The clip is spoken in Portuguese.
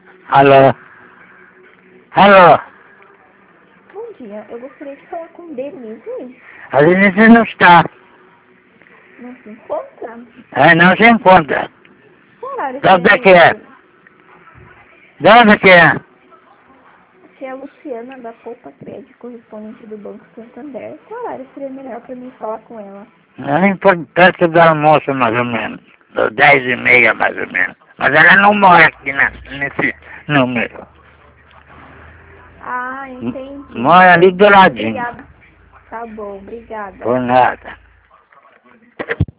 Alô? Alô? Bom dia, eu gostaria de falar com Denise. A Denise não está. Não se encontra? Não se encontra. Qual horário De onde é seria que é? melhor? De onde que é? Se é a Luciana da Poupa Crédito, correspondente do Banco Santander, qual horário seria melhor para mim falar com ela? É perto do almoço, mais ou menos. Das 10h30, mais ou menos. Mas ela não mora aqui nesse número. Ah, entendi. Mora ali do ladinho. Obrigada. Tá bom, obrigada. Por nada.